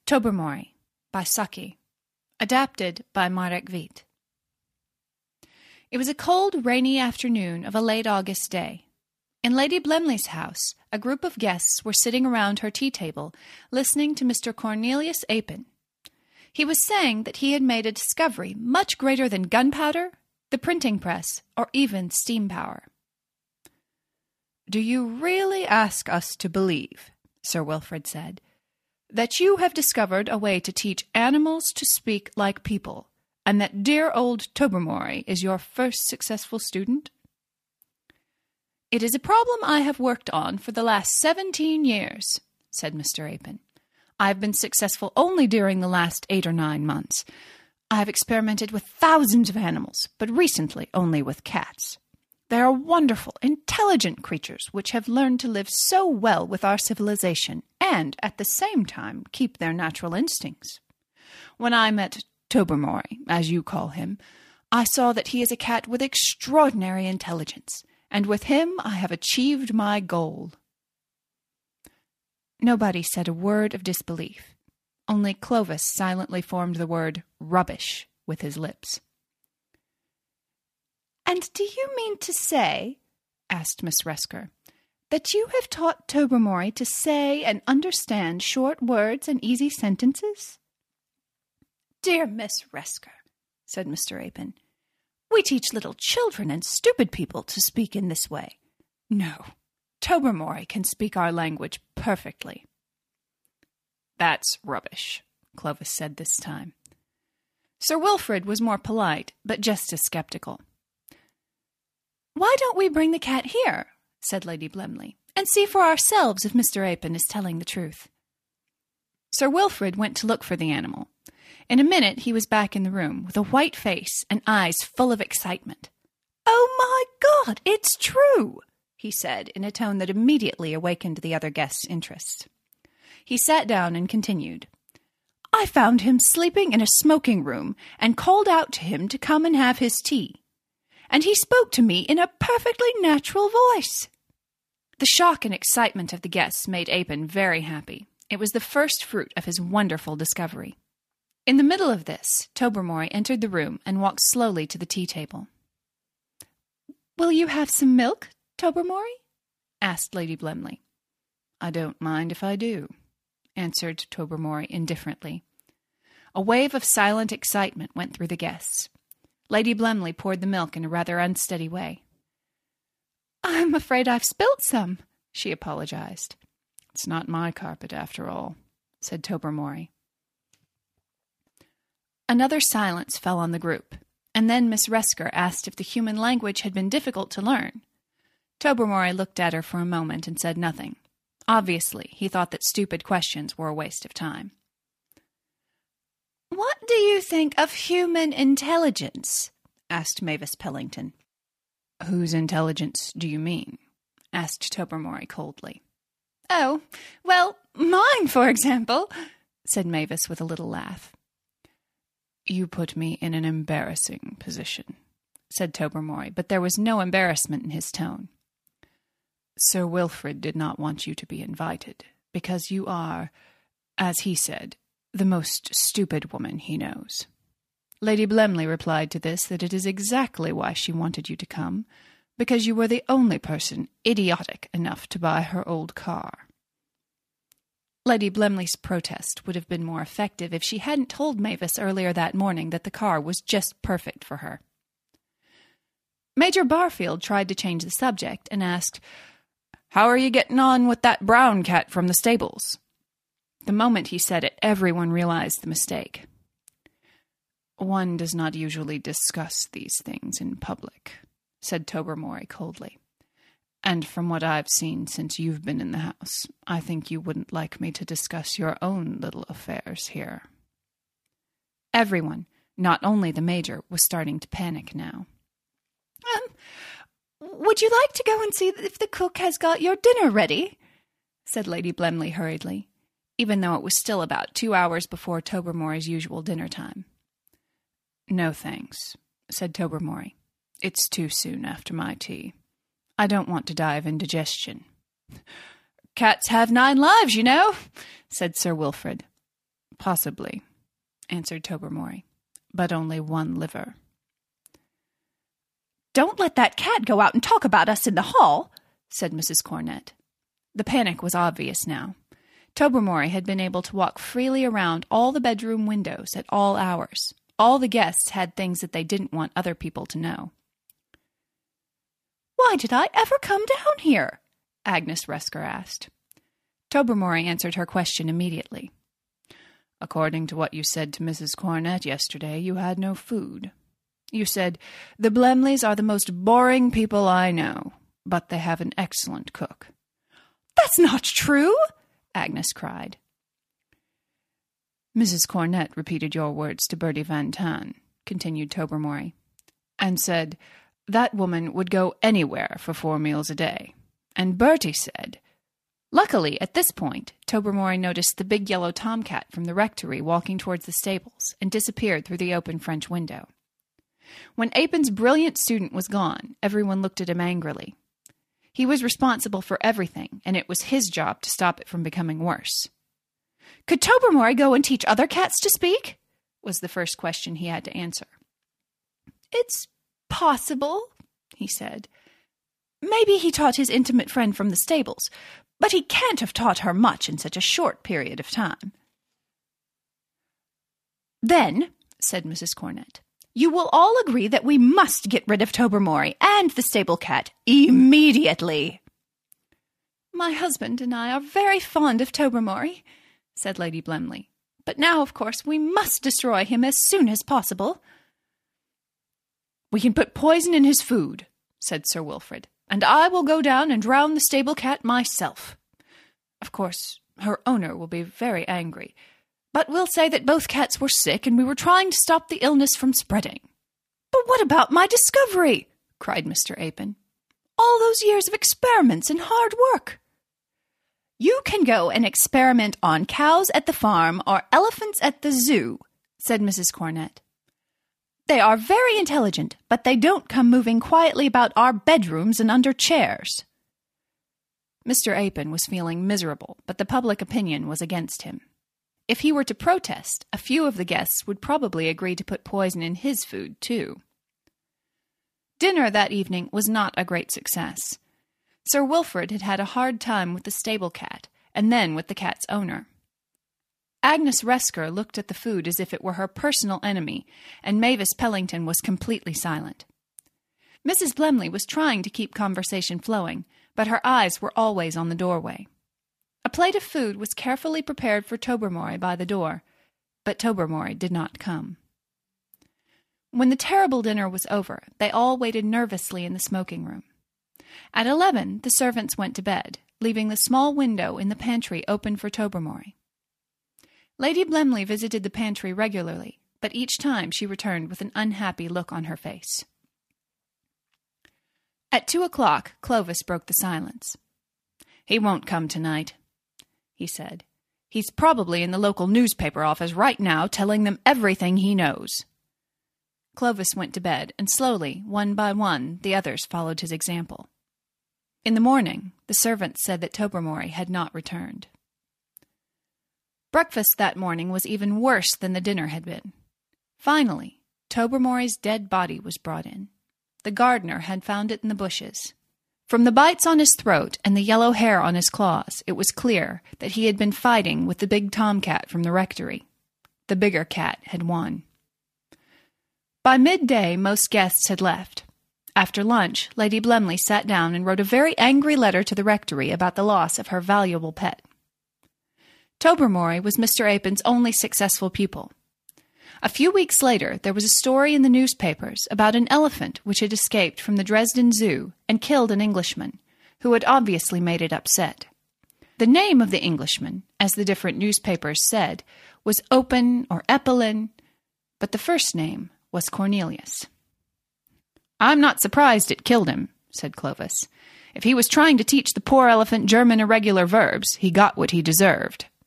Tobermory by Saki. Adapted by Marek Witt. It was a cold, rainy afternoon of a late August day. In Lady Blemley's house, a group of guests were sitting around her tea table, listening to Mr. Cornelius Apin. He was saying that he had made a discovery much greater than gunpowder, the printing press, or even steam power. "Do you really ask us to believe," Sir Wilfrid said, "that you have discovered a way to teach animals to speak like people, and that dear old Tobermory is your first successful student?" "It is a problem I have worked on for the last 17 years, said Mr. Apin. "I have been successful only during the last 8 or 9 months. I have experimented with thousands of animals, but recently only with cats. They are wonderful, intelligent creatures which have learned to live so well with our civilization and, at the same time, keep their natural instincts. When I met Tobermory, as you call him, I saw that he is a cat with extraordinary intelligence, and with him I have achieved my goal." Nobody said a word of disbelief. Only Clovis silently formed the word rubbish with his lips. "And do you mean to say," asked Miss Resker, "that you have taught Tobermory to say and understand short words and easy sentences?" "Dear Miss Resker," said Mr. Apin, "we teach little children and stupid people to speak in this way. No, Tobermory can speak our language perfectly." "That's rubbish," Clovis said this time. Sir Wilfrid was more polite, but just as sceptical. "Why don't we bring the cat here," said Lady Blemley, "and see for ourselves if Mr. Apin is telling the truth?" Sir Wilfrid went to look for the animal. In a minute he was back in the room, with a white face and eyes full of excitement. "Oh, my God, it's true!" he said, in a tone that immediately awakened the other guests' interest. He sat down and continued. "I found him sleeping in a smoking room and called out to him to come and have his tea. And he spoke to me in a perfectly natural voice." The shock and excitement of the guests made Apin very happy. It was the first fruit of his wonderful discovery. In the middle of this, Tobermory entered the room and walked slowly to the tea table. "Will you have some milk, Tobermory?" asked Lady Blemley. "I don't mind if I do," answered Tobermory indifferently. A wave of silent excitement went through the guests. Lady Blemley poured the milk in a rather unsteady way. "I'm afraid I've spilt some," she apologized. "It's not my carpet, after all," said Tobermory. Another silence fell on the group, and then Miss Resker asked if the human language had been difficult to learn. Tobermory looked at her for a moment and said nothing. Obviously, he thought that stupid questions were a waste of time. "What do you think of human intelligence?" asked Mavis Pellington. "Whose intelligence do you mean?" asked Tobermory coldly. "Oh, well, mine, for example," said Mavis with a little laugh. "You put me in an embarrassing position," said Tobermory, but there was no embarrassment in his tone. "Sir Wilfrid did not want you to be invited, because you are, as he said, the most stupid woman he knows. Lady Blemley replied to this that it is exactly why she wanted you to come, because you were the only person idiotic enough to buy her old car." Lady Blemley's protest would have been more effective if she hadn't told Mavis earlier that morning that the car was just perfect for her. Major Barfield tried to change the subject and asked, "How are you getting on with that brown cat from the stables?" The moment he said it, everyone realized the mistake. "One does not usually discuss these things in public," said Tobermory coldly. "And from what I've seen since you've been in the house, I think you wouldn't like me to discuss your own little affairs here." Everyone, not only the Major, was starting to panic now. Would you like to go and see if the cook has got your dinner ready?" said Lady Blemley hurriedly, even though it was still about 2 hours before Tobermory's usual dinner time. "No, thanks," said Tobermory. "It's too soon after my tea. I don't want to die of indigestion." "Cats have 9 lives, you know," said Sir Wilfrid. Possibly, answered Tobermory, but only one liver. Don't let that cat go out and talk about us in the hall, said Mrs. Cornett. The panic was obvious now. Tobermory had been able to walk freely around all the bedroom windows at all hours. All the guests had things that they didn't want other people to know. Why did I ever come down here? Agnes Resker asked. Tobermory answered her question immediately. According to what you said to Mrs. Cornett yesterday, you had no food. You said, the Blemleys are the most boring people I know, but they have an excellent cook. That's not true, Agnes cried. Mrs. Cornett repeated your words to Bertie Van Tan, continued Tobermory, and said that woman would go anywhere for 4 meals a day. And Bertie said... Luckily, at this point, Tobermory noticed the big yellow tomcat from the rectory walking towards the stables and disappeared through the open French window. When Apin's brilliant student was gone, everyone looked at him angrily. He was responsible for everything, and it was his job to stop it from becoming worse. Could Tobermory go and teach other cats to speak? Was the first question he had to answer. It's possible, he said. Maybe he taught his intimate friend from the stables, but he can't have taught her much in such a short period of time. Then, said Mrs. Cornett, you will all agree that we must get rid of Tobermory and the stable cat immediately. My husband and I are very fond of Tobermory, said Lady Blemley, but now, of course, we must destroy him as soon as possible. We can put poison in his food, said Sir Wilfrid, and I will go down and drown the stable cat myself. Of course, her owner will be very angry, but we'll say that both cats were sick and we were trying to stop the illness from spreading. But what about my discovery? Cried Mr. Apin. All those years of experiments and hard work. You can go and experiment on cows at the farm or elephants at the zoo, said Mrs. Cornett. They are very intelligent, but they don't come moving quietly about our bedrooms and under chairs. Mr. Apin was feeling miserable, but the public opinion was against him. If he were to protest, a few of the guests would probably agree to put poison in his food, too. Dinner that evening was not a great success. Sir Wilfrid had had a hard time with the stable cat, and then with the cat's owner. Agnes Resker looked at the food as if it were her personal enemy, and Mavis Pellington was completely silent. Mrs. Blemley was trying to keep conversation flowing, but her eyes were always on the doorway. A plate of food was carefully prepared for Tobermory by the door, but Tobermory did not come. When the terrible dinner was over, they all waited nervously in the smoking room. At 11, the servants went to bed, leaving the small window in the pantry open for Tobermory. Lady Blemley visited the pantry regularly, but each time she returned with an unhappy look on her face. At 2 o'clock, Clovis broke the silence. "He won't come tonight," he said. "He's probably in the local newspaper office right now telling them everything he knows." Clovis went to bed, and slowly, one by one, the others followed his example. In the morning, the servants said that Tobermory had not returned. Breakfast that morning was even worse than the dinner had been. Finally, Tobermory's dead body was brought in. The gardener had found it in the bushes. From the bites on his throat and the yellow hair on his claws, it was clear that he had been fighting with the big tomcat from the rectory. The bigger cat had won. By midday, most guests had left. After lunch, Lady Blemley sat down and wrote a very angry letter to the rectory about the loss of her valuable pet. Tobermory was Mr. Apin's only successful pupil. A few weeks later, there was a story in the newspapers about an elephant which had escaped from the Dresden Zoo and killed an Englishman, who had obviously made it upset. The name of the Englishman, as the different newspapers said, was Open or Eppelin, but the first name was Cornelius. "I'm not surprised it killed him," said Clovis. "If he was trying to teach the poor elephant German irregular verbs, he got what he deserved."